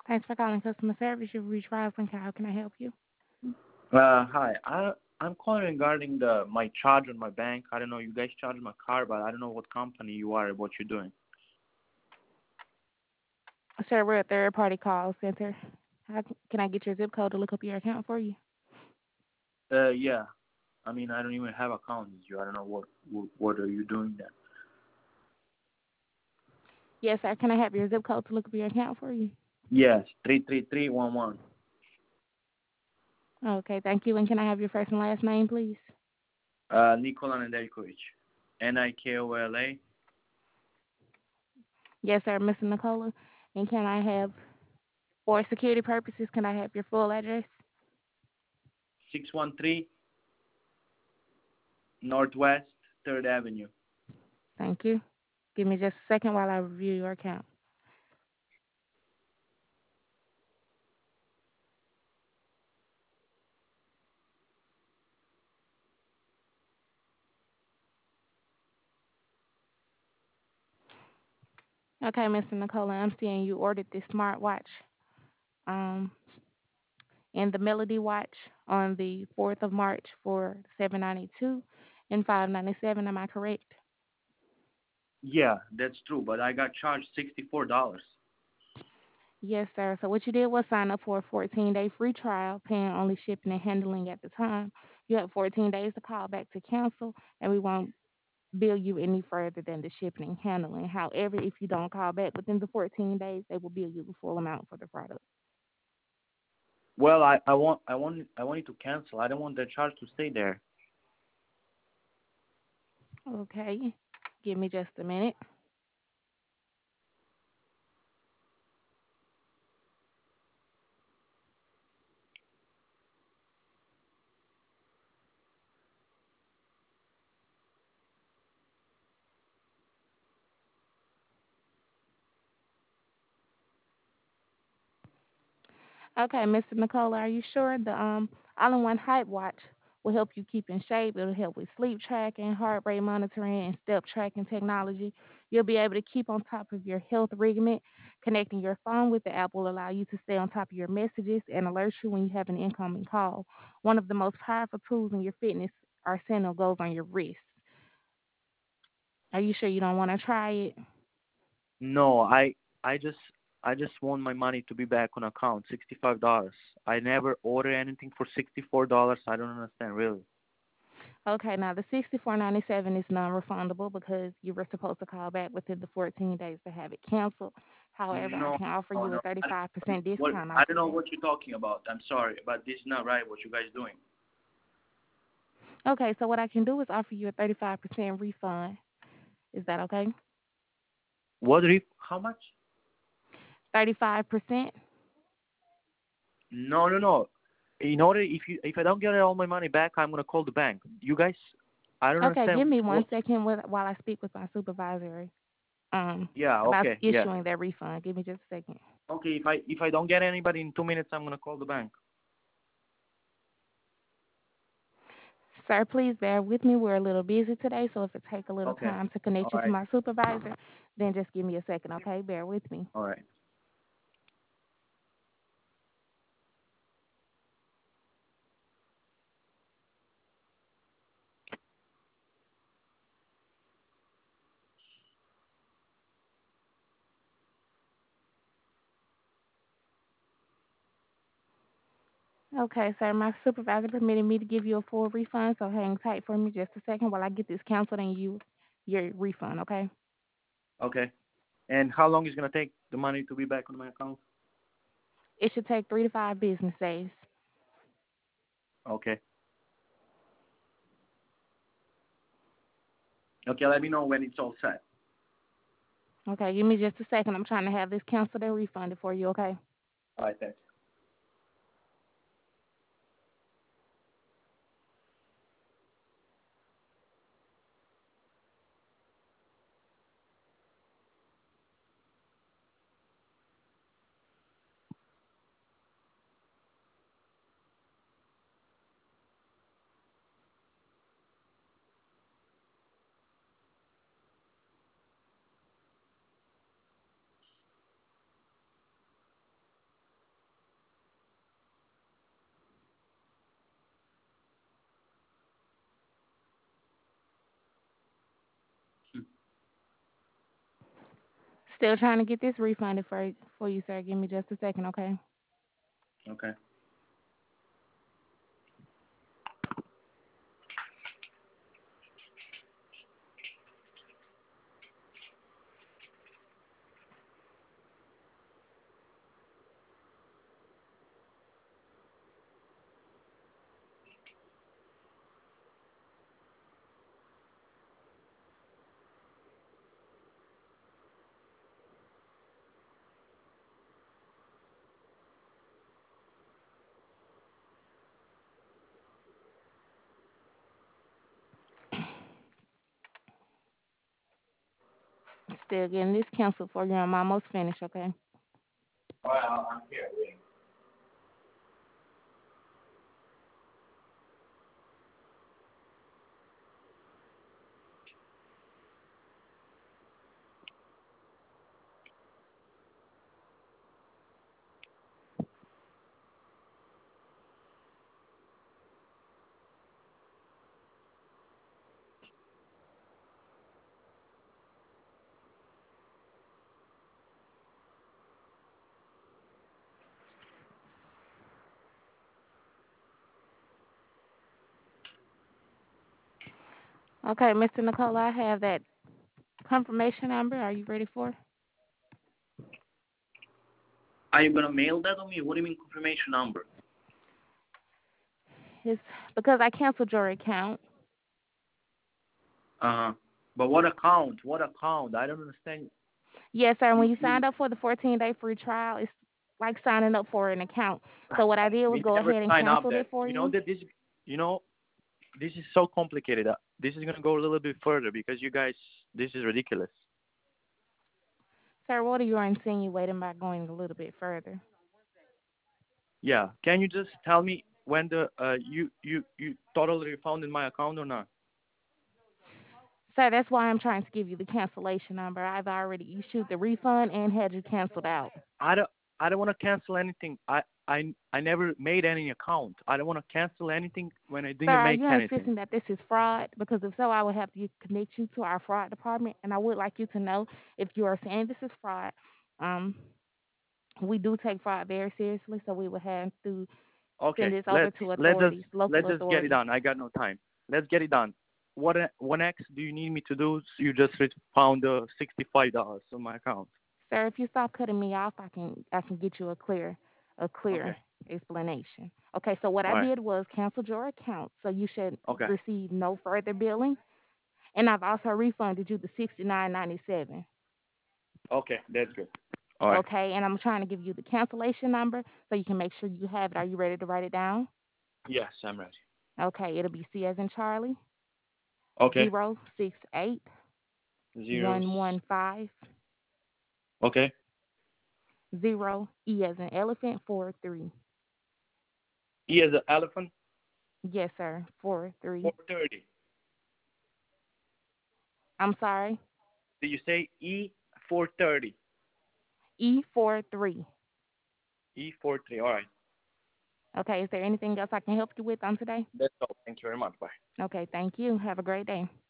Thanks for calling customer service. You've reached Roslyn. How can I help you? Hi. I'm calling regarding the my charge on my bank. I don't know. You guys charge my car, but I don't know what company you are and what you're doing. Sir, we're a third party call center. Can I get your zip code to look up your account for you? Yeah. I mean, I don't even have account with you. I don't know what are you doing there. Yes, sir. Can I have your zip code to look up your account for you? Yes, 33311. Okay, thank you. And can I have your first and last name, please? Nikola Nedeljković. Nikola. Yes, sir, Mr. Nicola. And can I have, for security purposes, can I have your full address? 613 Northwest 3rd Avenue. Thank you. Give me just a second while I review your account. Okay, Mr. Nicola, I'm seeing you ordered this smartwatch um, and the Melody Watch on the 4th of March for 792 and 597. Am I correct? Yeah, that's true, but I got charged $64. Yes, sir. So what you did was sign up for a 14-day free trial, paying only shipping and handling at the time. You have 14 days to call back to cancel, and we won't bill you any further than the shipping and handling. However, if you don't call back within the 14 days, they will bill you the full amount for the product. Well, I wanted to cancel. I don't want the charge to stay there. Okay. Give me just a minute. Okay, Mr. Nicola, are you sure the all-in-one height watch will help you keep in shape? It'll help with sleep tracking, heart rate monitoring, and step tracking technology. You'll be able to keep on top of your health regimen. Connecting your phone with the app will allow you to stay on top of your messages and alert you when you have an incoming call. One of the most powerful tools in your fitness arsenal goes on your wrist. Are you sure you don't want to try it? No, I just I just want my money to be back on account. $65. I never order anything for $64. I don't understand really. Okay, now the 64.97 is non-refundable because you were supposed to call back within the 14 days to have it canceled. However, I No, can offer no, you a no. 35% What discount I off don't of know that. what you're talking about. I'm sorry, but this is not right. What you guys doing? Okay, so what I can do is offer you a 35% refund. Is that okay? What if? How much? 35%? No, no, no. In order, if I don't get all my money back, I'm gonna call the bank. You guys, I don't Okay, understand give me one what. second while I speak with my supervisor Yeah, about okay, yeah, issuing that refund. Give me just a second. okay. If I don't get anybody in 2 minutes, I'm gonna call the bank. Sir, please bear with me. We're a little busy today, so if it takes a little Okay. time to All connect you to right. my supervisor, then just give me a second, okay? Bear with me. All right. Okay, sir. My supervisor permitted me to give you a full refund, so hang tight for me just a second while I get this canceled and your refund, okay? Okay. And how long is it gonna take the money to be back on my account? It should take 3 to 5 business days. Okay. Okay. Let me know when it's all set. Okay, give me just a second. I'm trying to have this canceled and refunded for you, okay? All right. Thanks. Still trying to get this refunded for you, sir. Give me just a second, okay? Okay. Still getting this canceled for you. I'm almost finished, okay? Well, I'm here waiting. Okay, Mr. Nicola, I have that confirmation number. Are you ready for? Are you gonna mail that on me? What do you mean confirmation number? It's because I canceled your account. Uh, but what account? What account? I don't understand. Yes, sir. When You, you you, signed up for the 14-day free trial, it's like signing up for an account. So what I did was we go never ahead and sign up canceled that. it for You know you. that this, you know, this is so complicated. This is gonna go a little bit further because you guys, this is ridiculous. Sir, what are you insinuating by going a little bit further? Yeah. Can you just tell me when the you totally refunded my account or not? Sir, that's why I'm trying to give you the cancellation number. I've already issued the refund and had you canceled out. I don't I don't want to cancel anything. I never made any account. I don't want to cancel anything when I Sir, didn't are make you anything. insisting that this is fraud? Because if so, I would have to connect you to our fraud department, and I would like you to know if you are saying this is fraud. Um, we do take fraud very seriously, so we would have to send Okay, this over to local let's just get it authorities. done. I got no time. Let's get it done. What next do you need me to do? You just found the $65 on my account. Sir, if you stop cutting me off, I can get you a clear Okay. explanation. Okay, so what All I right. did was canceled your account, so you should Okay. receive no further billing, and I've also refunded you the $69.97. Okay, that's good. All right. Okay, and I'm trying to give you the cancellation number so you can make sure you have it. Are you ready to write it down? Yes, I'm ready. Okay, it'll be C as in Charlie, Okay. 068 Zeros. 115 Okay. 0 E as in elephant 43. E as an elephant. Yes, sir. 43. 430. I'm sorry. Did you say E 430? E43. E 43. All right. Okay, is there anything else I can help you with on today? That's all. Thank you very much. Bye. Okay, thank you. Have a great day.